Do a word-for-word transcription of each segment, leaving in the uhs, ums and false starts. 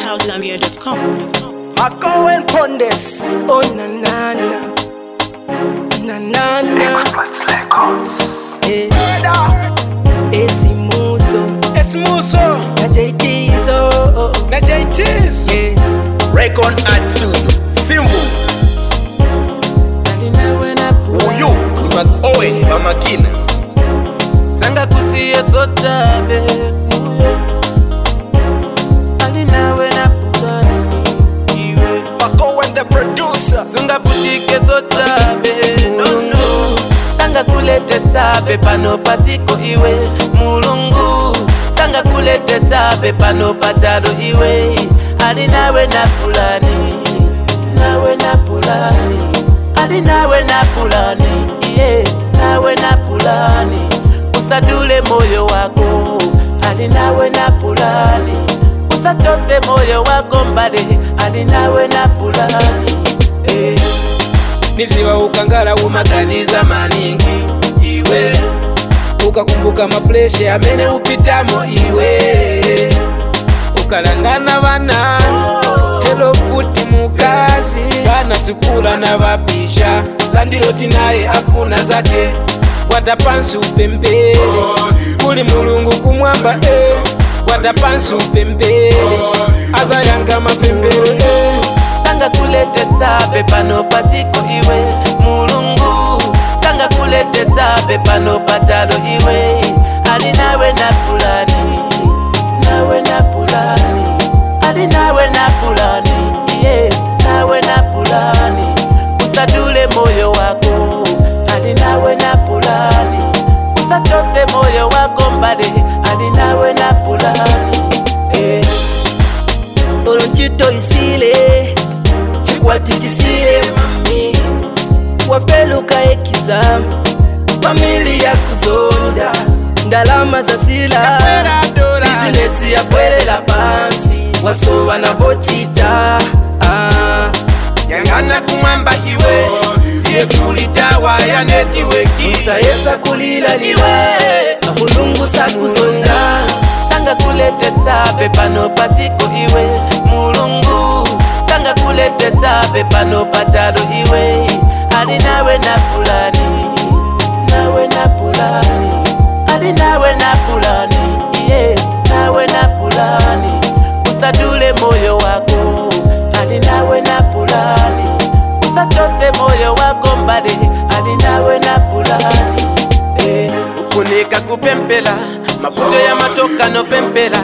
house gambia dot com. Makowen Pondes. Oh na na na na na na. Experts Records. Eh, esi muso, esi muso, na J T's oh, na J T's. eh. Record Art Studio. Simbu. Uyu ni Makowen Bamakina. Sanga kusiye sota befuye, ali nawe na pulani iwe. Makowen the producer. Sunga putike sota be, no no. Sanga kulete tabe pano pasiko iwe mulungu. Sanga kulete tabe pano pachalo iwe. Ali nawe na pulani, nawe na pulani. Ali nawe na pulani, yeah. Nawe na pulani. Usadule moyo wako, ali nawe na pulani. Usachote moyo wako mbali, ali nawe na pulani, eh. Niziwa ukangara umaganiza maningi iwe, ukakumbuka mapleshe amene upitamo iwe, ukalangana bana hello futi mukazi bana sukula na bapisha landiloti naye afuna zake kwata pansi upembele kuli mulungu kumwamba eh. Kwata pansi upembele azayanga mapembele eh. Sanga kulete tabe pano pasiko iwe mulungu. Sanga kulete tabe pano pachalo iwe. Ali nawe na pulani, nawe na pulani. Ali nawe na pulani, yeah. Nawe na pulani. Usadule moyo wako, ali nawe na pulani. Usachote moyo wako mbali, ali nawe na pulani, eh. Olonchito isile chikwati chisile mami wafeluka ekizamu familia kuzonda ndalama za sila bizinesi ya bwelela pansi wasoba na vochita ah. Yangana kumamba iwe ye kulitawa ya netiweki Usayesa kulila liwe mulungu sakuzonda. Sanga kulete tabe pano pasiko iwe mulungu. Sanga kulete tabe pano pachalo iwe. Ali nawe na pulani, nawe na pulani. Ali nawe na pulani, yeah. Nawe na pulani. Usadule moyo wako, ali nawe na pulani. Usachote moyo wako mbali, ali nawe na pulani, eh. Ufunika kupempela mafuto ya matoka no pempela.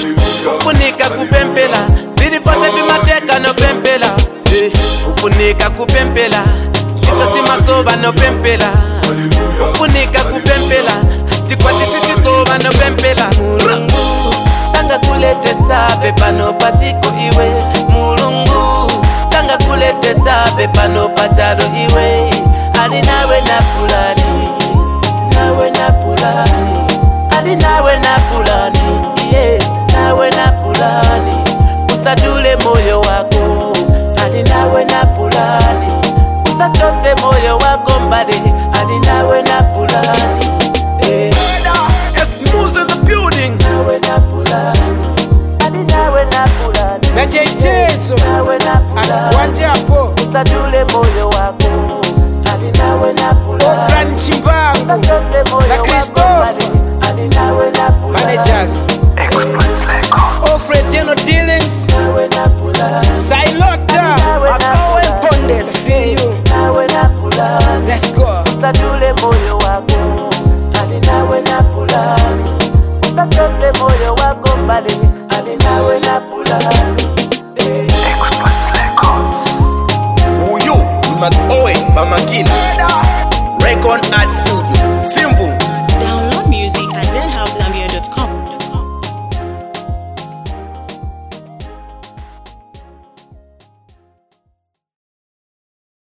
Ufunika kupempela vilipote vimateka no pempela, eh. Ufunika kupempela chitosi masoba no pempela. Ufunika kupempela tikwati titi soba no pempela. Mulungu sanga kulete tabe pano pasiko iwe mulungu. Sanga kulete tabe pano pachalo iwe. Ali nawe na pulani, nawe na pulani. Ali nawe na pulani, yeah. Nawe na pulani. Usadule moyo wako, ali nawe na pulani. Usachote moyo wako mbali, ali nawe na pulani, eh. It's moves in the building. Nawe na pulani, ali nawe na pulani. Na J T's Nawe na pulani. anakuanje hapo Usadule moyo wako, ali nawe na pulani. Obrani Chimbangu na Christopher managers Experts Records. Ofred General Dealings Silota. Makowen Pondes. See you. Let's go. Usadule moyo wako, ali nawe na pulani. Usachote moyo wako mbali, ali nawe na pulani, eh. Experts Records. Uyu ni Makowen Bamakina. Record Art Studio.